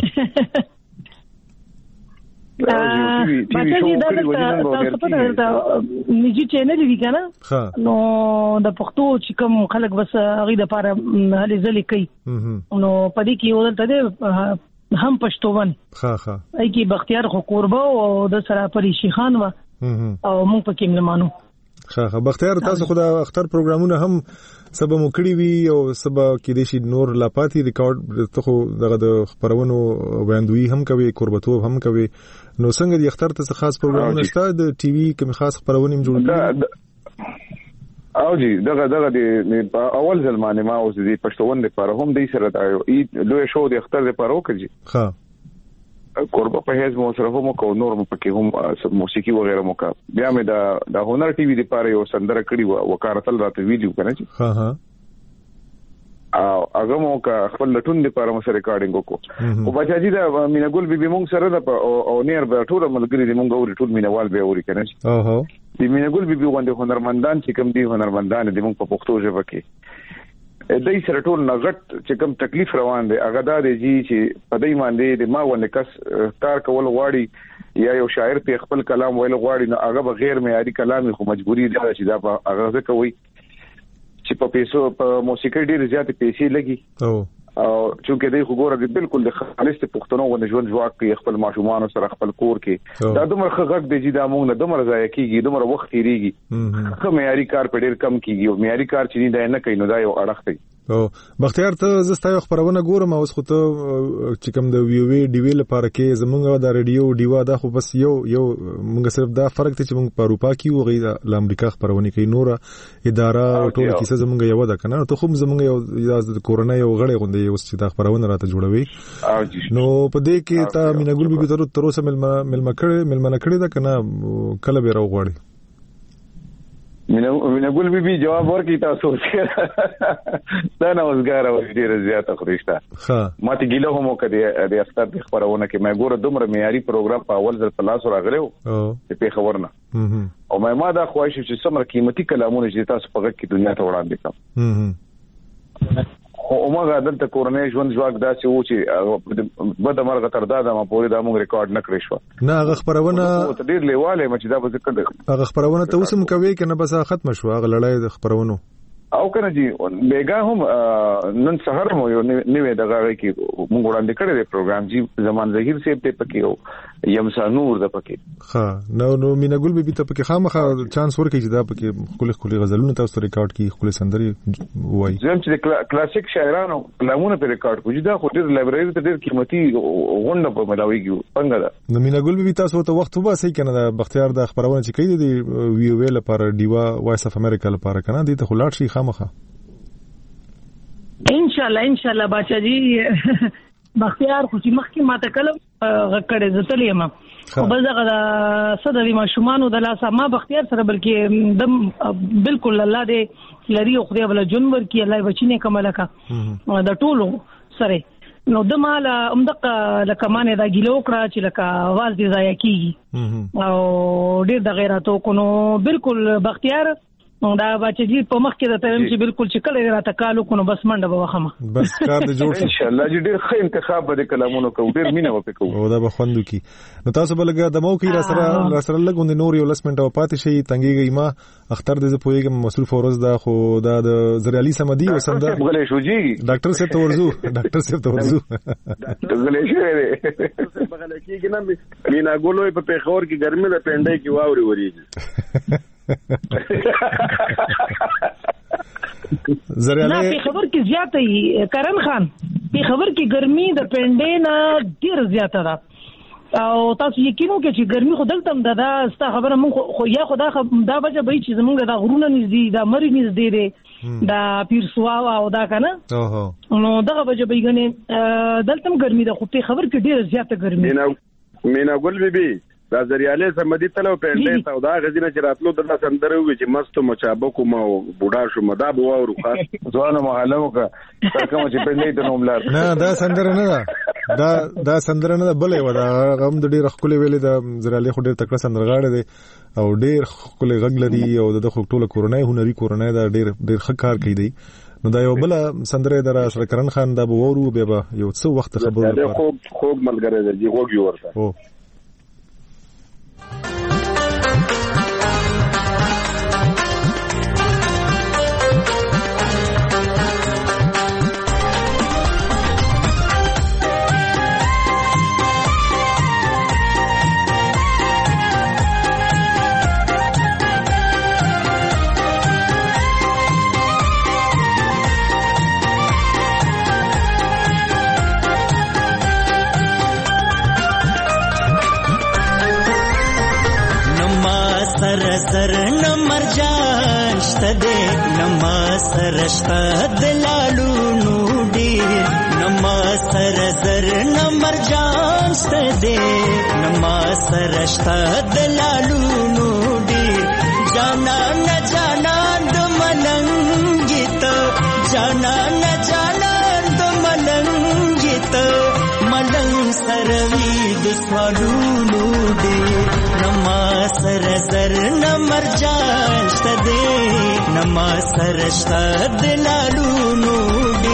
باچا دا تاسو په نيجي چینل دی کنه نو د پښتو چې کوم خلک بس هغه د لپاره هلي ځلې کوي نو پدې کې ولته هم پښتوون ها ها ای کی بختیار خو قربا او د سره پریشي خان و او موږ پکې ملمانو. ها ها بختیار تاسو خو د اختر پروګرامونه هم سبا مو کړی وی او سبا کې د شي نور لا پاتې ریکارډ ته خو دغه د خبرونو وړاندوي هم کوي، قربتوب هم کوي. نو څنګه د اختر ته خاص پروګرامونه شته د ټي وي کوم خاص خبرونه جوړ کړي؟ او جی دغه دغه د اول ځل باندې ما اوس د پښتون لپاره هم د سره دا لوی شو د اختر لپاره وکړي. ها قربا په هیڅ مو سره هم کو نور پکې هم موسیقي وغیرہ مو کا بیا مې دا د هنر ټي وي لپاره یو سندره کړی و وکارتل راته ویډیو کنه چې ها ها او هغه مو کا خپل لټون لپاره مو سره ریکارډینګ وکړو. او بچا جی دا مینګل بیبي مونږ سره دا او نیر به ټول ملګری دې مونږ اوري ټول مینوال به اوري کنه او هو دې مینګل بیبي غونډه هنرمندان چې کوم دي هنرمندان دې مونږ په پښتو ژبه کې دای سره ټول نغټ چې کوم تکلیف روان دي هغه دا دی چې په دای باندې د ما ونه کس کار کول غواړي یا یو شاعر په خپل کلام ویل غواړي نو هغه بغیر معیاري کلام خو مجبوری ده چې دا هغه ځکه وي چې په پیسو په موسیقي ډیر زیات پیسې لګي او او چې دوی خو ګوره بالکل د خالص پښتنو ونه ژوند ځواک کې خپل ماشومان سره خپل کور کې دا دومره خغک دی چې دا موږ نه دومره ځای کېږي دومره وخت تیریږي خو معیاري کار په ډیر کم کېږي او معیاري کار چې نه نه کوي نو دا یو اړخ دی. او بختیار ته زستا یو خبرونه ګورم اوس خو ته چې کوم د وی وی ډی وی لپاره کې زمونږ د ریډیو ډیوا دا خو بس یو یو موږ صرف دا فرق ته چې موږ په اروپا کې او غیر د امریکا خبرونه کوي نور اداره ټول کیسه زمونږ یو ده کنه ته خو زمونږ یو د کورونا یو غړې غونډه یو چې دا خبرونه راته جوړوي نو په دې کې تا مینګل بیبي تر تر اوسه مل مل کړي مل من کړي دا کنه کله به راوغړي مینګل بیبي جواب ورکړي تاسو دا نه وزګاره و ډیره زیاته خریشته ها ماته ګیله هم وکړي د اختر د خبرونه کې مې ګوره دومره معیاري پروګرام په اول ځل په لاس راغلو په خبرونه او مې ما دا خواهش چې څومره قیمتي کلامونه چې تاسو په غږ کې دنیا ته وړاندې کړم او موږ دلته کورنۍ ژوند ځواک داسې و چې بده مرغه تر دا د ما پورې دا موږ ریکارډ نه کړی شو. نه هغه خبرونه ډیر لیواله مې چې دا به څه کړل هغه خبرونه ته اوس هم کوي کنه بس ختم شو هغه لړۍ د خبرونو او کنه جی بیګا هم نن سحر مو یو نیوه دغه کې موږ وړاندې کړی دی پروګرام جی زمان ظهیر سیب ته پکې او یمسا نور د پکې ها نو نو مینا ګل به ته پکې خامخا چانس ورکړي چې دا پکې خپل خپل غزلونه تاسو ریکارډ کړي خپل سندري وایي زم چې کلاسیک شاعرانو کلامونه په ریکارډ کوي دا خو ډېر لایبرری ته ډېر قیمتي غونډه په ملاويږي څنګه دا نو مینا ګل به تاسو ته وخت وباسي کنه د بختیار د خبرونه چې کوي دی ویو ویل لپاره دیوا وایس اف امریکا لپاره کنه دي ته خلاص شي خامخا ان شاء الله ان شاء الله بچا جی بختیار خو چې مخکې ماته کلم غکړې زتلې ما او بل دغه صدري ماشومان د لاسه ما بختیار سره بلکې دم بالکل الله دې لري او خدای بل جنور کی الله بچینه کملکا د ټولو سره نو د مال امدق لکه مانه دا ګیلو کړه چې لکه आवाज دې ضایع کیږي او ډېر د غیرتو کو نو بالکل بختیار دا بچی په مخ کې د ترم چې بالکل چې کله راته کالو کو نو بس منډه به وخمه بس کار دې جوړ ان شاء الله ډېر ښه انتخاب به کلامونو کو ډېر مینه وکړو او دا به خوندو کی نو تاسو بلګه د مو کې را سره را سره لګوند نور یو لسمنټ او پاتې شي تنګيږي ما اختر دې پويګم مصروف ورځ دا خو دا د زریالي سمدي وسنده غلې شو جی ډاکټر صاحب ته ورزو ډاکټر صاحب ته ورزو غلې شو دې بغل کېږي نه مینا ګولوي په پیښور کې ګرمي ده پنده کې واوري وريږي زریاله په خبر کې زیاته ای کرن خان په خبر کې ګرمي د پنده نه ډیر زیاته ده او تاسو یقینو کې چې ګرمي خو دلته ده دا ستا خبره مونږ خو یا خدا دا وجه به چې زمونږ د غرونه نږدې دا مری نږدې دي دا پیر سوا او دا کنه اوه نو دغه وجه به ګنې دلته ګرمي ده خو په خبر کې ډیر زیاته ګرمي مینا مینا ګل بیبي دا زریاله سمدي تلو پنده ته دا غزینه چې راتلو د سندره وي چې مست مچابکو ما بوډا شو مدا بو او روخه ځوانه محلمو کا کوم چې پنده ته نوملار نه دا سندره نه ده دا دا سندره نه بلې و دا غم د ډېر خپل ویلې د زریاله خو ډېر تکړه سندرغاړي دي او ډېر خپل غږ لري او د خپل کورنۍ هنري کورنۍ دا ډېر ډېر ښه کار کوي دی نو دا یو بل سندره در سره کرن خان دا وورو به یو څو وخت خبرو لپاره خوب خوب ملګری دی وګي ورته سر نمر جان شته نما سر شته دلالو نودي نما سر زر نمر جان شته نما سر شته دلالو نودي جانا نه جانا د ملنګیت جانا نه جانا د ملنګیت ملنګ سروي د سوالو نودي نما سر زر نمر جان شته نما سر شته دلالو نودي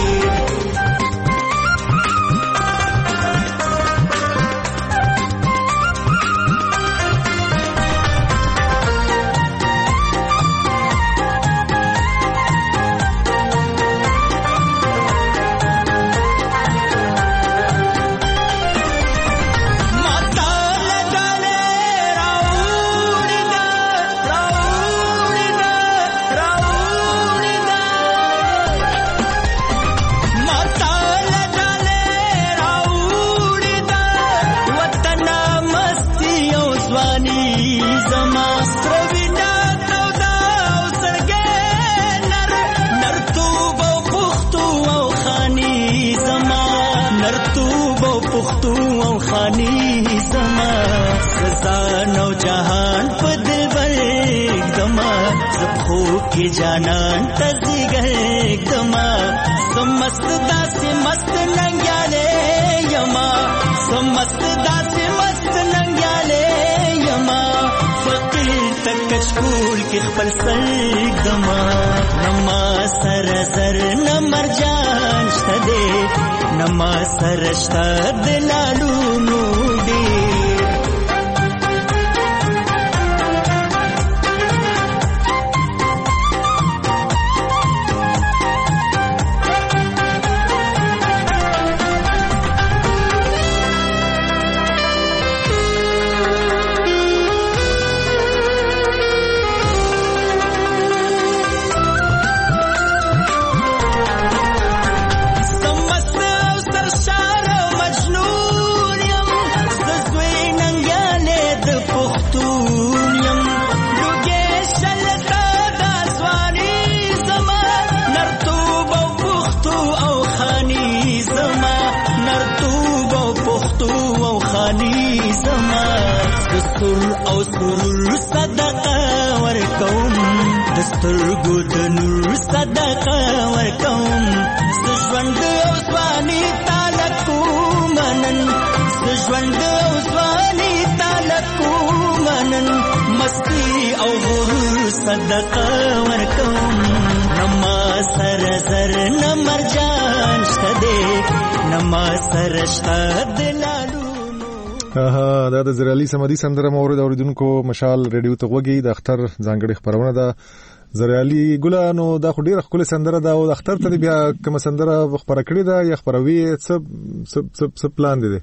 की जानन तजिगर एकदमा समस्त दासी मस्त नंग्याले यमा समस्त दासी मस्त नंग्याले यमा फकीर तक स्कूल के खपल सर एकदमा नमा सर सर नमर जान शदे नमा सर शद लालू नूडी سر او سرور صدقه ورکوم دسترګو د نور صدقه ورکوم ژوند او ځواني تالکو منن ژوند او ځواني تالکو منن مستی او غرور صدقه ورکوم نما سر زر نمرجان شته نما سر شته لالو ها دا د زرالي سمدي سندره مورد اوریدونکو مشال ریډیو ته وګي د اختر ځانګړي خبرونه ده زرالي ګلانو دا خو ډیره خپل سندره ده او د اختر ته بیا کوم سندره خبره کړې ده یا خبروي سب سب سب سب پلان دي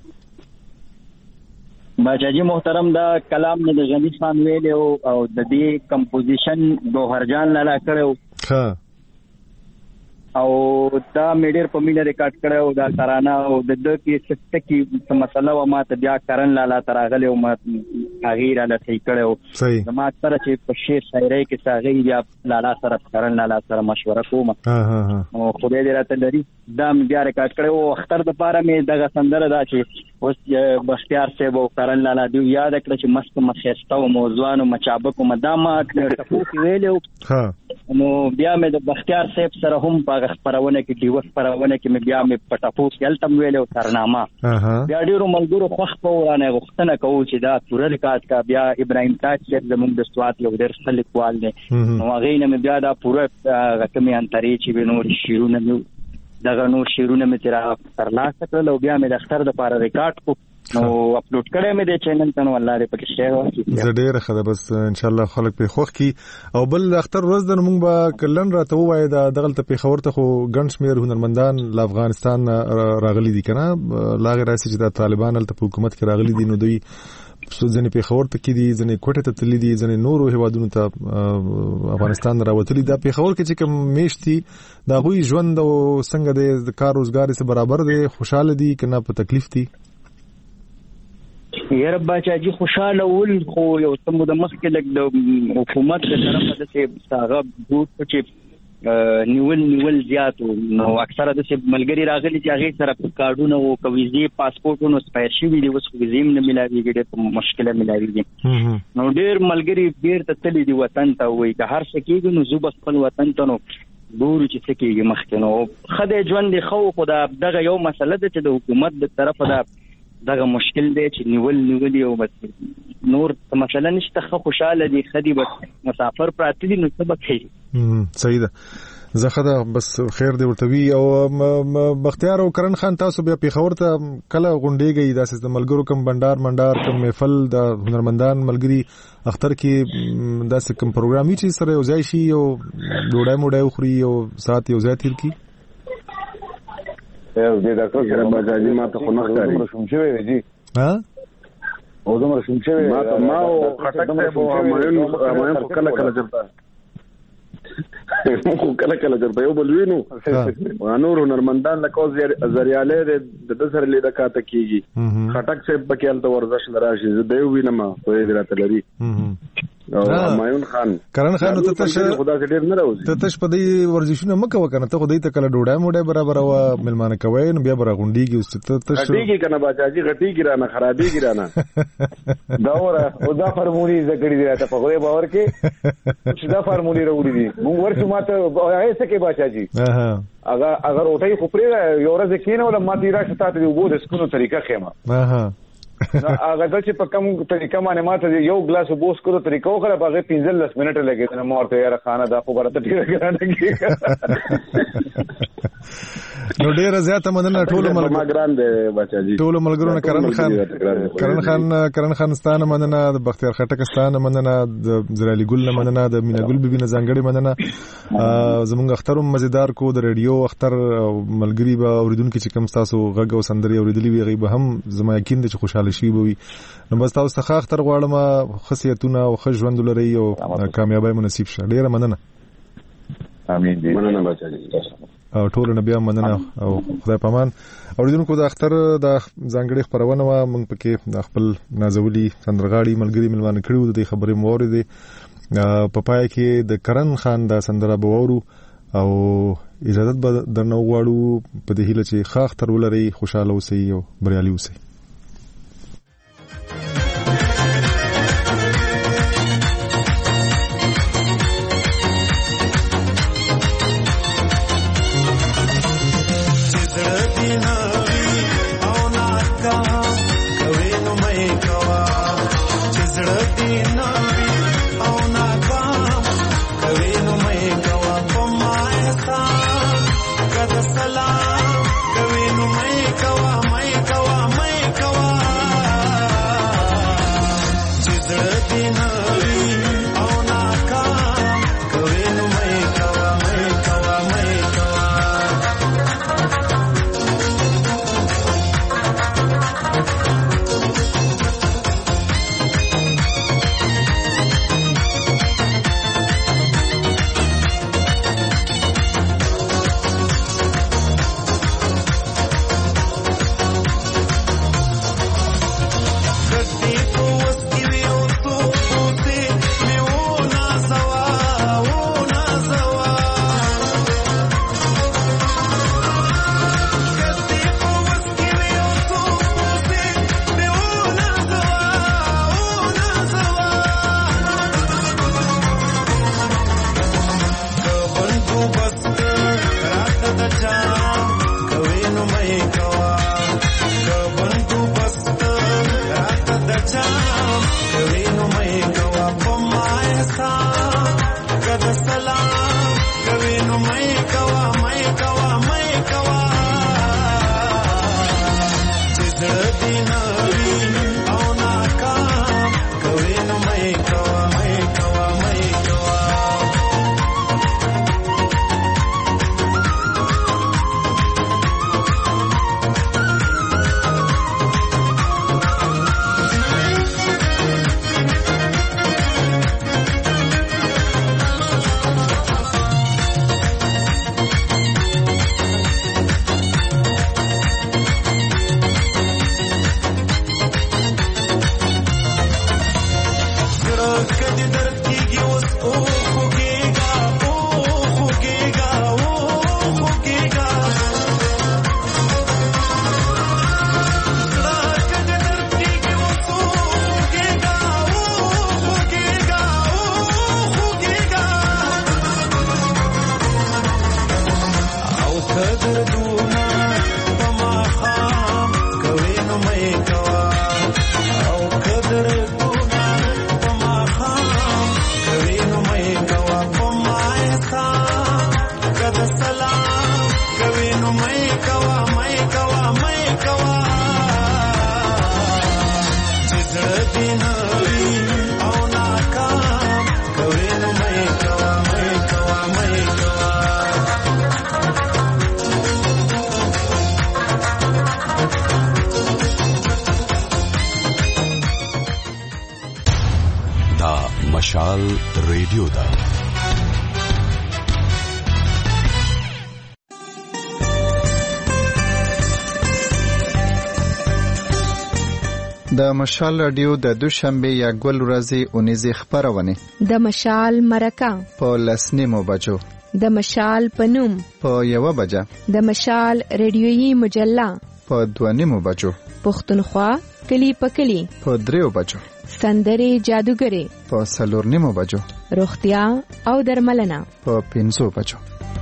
باچاجي محترم دا کلام نه د غنی خان ویل او د دې کمپوزیشن گوهر جان لاله کړو ها او دا میډر په مینه ریکارډ کړو دا ترانه او د دې کې څه کې مسله و ما ته بیا کرن لاله تراغله او ما غیر لاله صحیح کړو ما سره چې په شعر شاعرۍ کې ساغي بیا لاله سره کرن لاله سره مشوره کوم ها ها ها او خدای دې راته لري دا بیا ریکارډ کړو اختر د پاره مې دغه سندره دا چې اوس بختیار صاحب او کرن لاله دی یاد کړ چې مست مخېسته او موضوعانو مچابک مدامات ټکو ویلو ها نو بیا مې د بختیار صاحب سره هم په خبرونه کې دیوس خبرونه کې مې بیا مې پټاپو کېلتم ویلو ترنامه بیا ډیرو ملګرو خوښ په ورانه غوښتنه کوو چې دا پوره ریکارډ کا بیا ابراهیم تاج صاحب زموږ د سواد یو ډېر ښه لیکوال دی نو هغه نه مې بیا دا پوره رقمي انتري چې نور شیرونه مې دغه نور شیرونه مې تر ترلاسه کړل او بیا مې د اختر د پاره ریکارډ کو نو اپلوډ کړی مې د چینل ته نو الله دې پکې شیر ورکړي زه ډېر ښه بس ان شاء الله خلک په خوښ کی او بل اختر ورځ د موږ به کلن راته وای دا دغه ته په خبر ته خو ګڼ شمیر هنرمندان ل افغانستان راغلي دي کنه لاغه راسي چې د طالبان ته په حکومت کې راغلي دي نو دوی ځنې په خبر ته کې دي ځنې کوټه ته تللي دي ځنې نورو هیوادونو ته افغانستان راوتلي دا په خبر کې چې کوم میشتي دا غوي ژوند او څنګه د کار روزګار سره برابر دي خوشاله دي کنه په تکلیف دي یاره باچاجي خوشاله ول خو یو څه مو د مخ کې لګ د حکومت له طرفه د څه هغه بوت چې نیول نیول زیات نو اکثره د ملګری راغلي چې هغه سره کارډونه او کویزي پاسپورتونو سپایر شي ویلي اوس ویزیم نه ملاويږي ډېر مشکله ملاويږي نو ډېر ملګری ډېر ته تللی دی وطن ته وای که هر څه کېږي نو زو بس خپل وطن ته نو ګورو چې څه کېږي مخکې نو خدای ژوند دی خو خدا دغه یو مسله ده چې د حکومت د طرفه ده دغه مشکل دی چې نیول نیول یو بس نور مثلا نشته خوشاله دي خدي بس مسافر پراته دي نو سبق کوي صحیح ده زخه ده بس خیر دی ورته وی او بختیار او کرن خان تاسو بیا په خبر ته کله غونډيږي داسې د ملګرو کم بندر منډار کم محفل د هنرمندان ملګری اختر کې داسې کم پروګرامي چې سره یو ځای شي او ډوډۍ موډۍ خوري او سات یو ځای تیر کی یو دې ډاکټر سره باجاجي ما ته خو نه ښکاري شوم شوی دی ها او زموږ شوم شوی ما ته ما او خټک ته په مېن مېن کله کله چرته خو کله کله درته یو بل وینو نور هنرمندان لکه زریاله د د سره لیدا کاته کیږي خټک څه په کېل ته ورزش لراشي زه دیو وینم په دې راته لري مایون خان کرن خان ته تاسو خدا دې ډیر نه راوځي ته تاسو په دې ورزشونه مکه وکنه ته خدای ته کله ډوډۍ موډۍ برابر او ملمانه کوي نو بیا برا غونډيږي او ته تاسو غټيږي کنه باچاجي غټيږي رانه خرابيږي رانه دا وره او دا فرمولي زګړي دی ته په غوې باور کې چې دا فرمولي وروړي دي موږ ورته ماته ایسه کې باچاجي اگر اگر اوټي خو پرې یو ورځ کېنه ولا ماته راشه تاسو د وبو د سکونو طریقه خېما اها اگر د چې په کوم طریقه باندې ماته یو ګلاس وبوس کړو طریقو غره باغې پنځه لس منټه لګیدل نو ورته یاره خانه دا خو برته ډیره ګرانه کی نو ډیره زیاته مننه ټول ملګرو ګران دی بچاجي ټول ملګرو کرن خان کرن خان کرن خان ستانه مننه د بختیار خټک ستانه مننه د زرالي ګل مننه د مینا ګل بیبي نه ځانګړي مننه زمونږ اخترم مزیدار کو د ریډیو اختر ملګری به اوریدونکو چې کوم تاسو غږ او سندري اوریدلی وي غي به هم زما یقین دي چې خوشاله شي وي نو بس تاسو څخه اختر غواړم خصيتونه او ښه ژوند لري او کامیابی منصیب شه ډیره مننه امين دي مننه بچاجي او ټول نبي مننه او خدای پامان اوریدونکو د اختر د ځانګړي خبرونه و موږ پکې خپل نازولي سندرغاړي ملګری ملوان کړو د خبرې موريده په پای کې د کرن خان د سندره بوورو او اجازه به درنو غواړو په دې هیله چې ښه اختر ولري خوشاله اوسئ او بریالي اوسئ مشال ریډیو دا د مشال رادیو د دوشنبه یا ګول ورځې اونیزه خبرونه د مشال مرکه په لسنیمو بجو د مشال پنوم په یو بجه د مشال ریډیویي مجله په دوانیمو بجو پښتونخوا کلی پکلی په دریو بجو سندري جادوګری په سلورنیمو بجو روغتیا او درملنه په پنځو بجو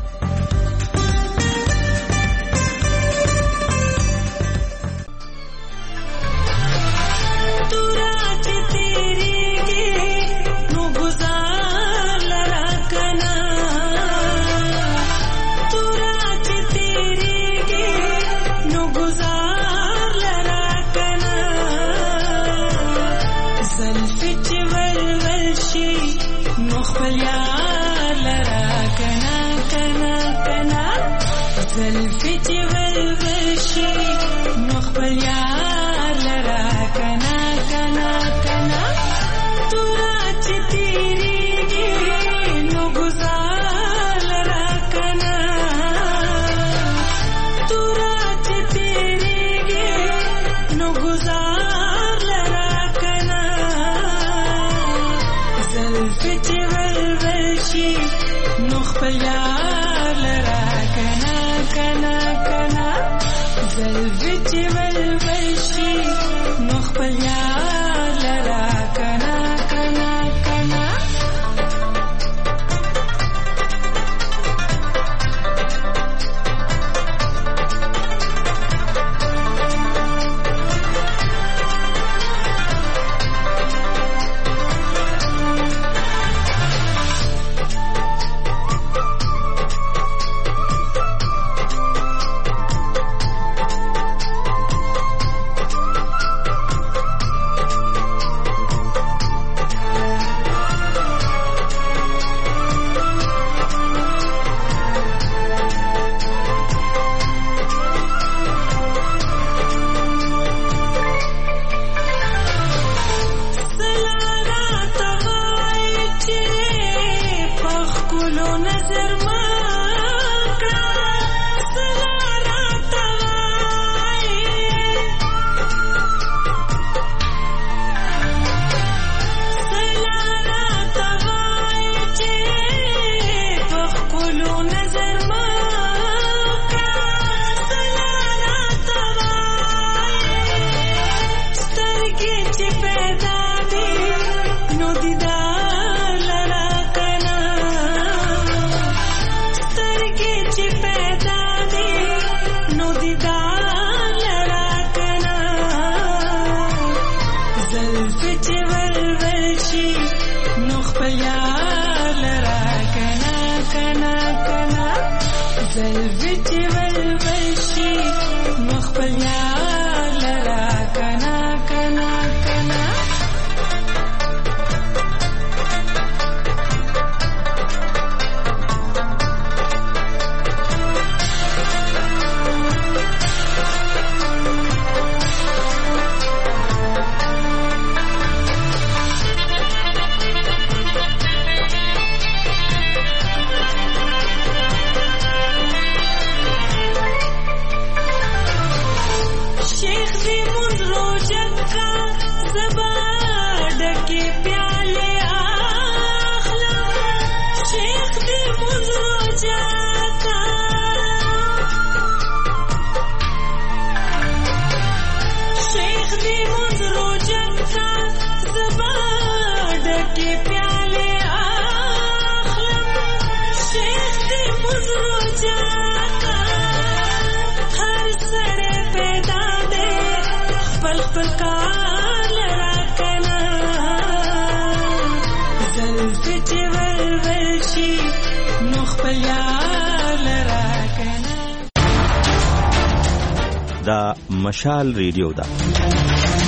دا مشال ریډیو دا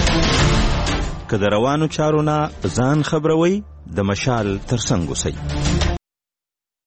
که د روانو چارو نه ځان خبروي د مشال ترڅنګ اوسئ.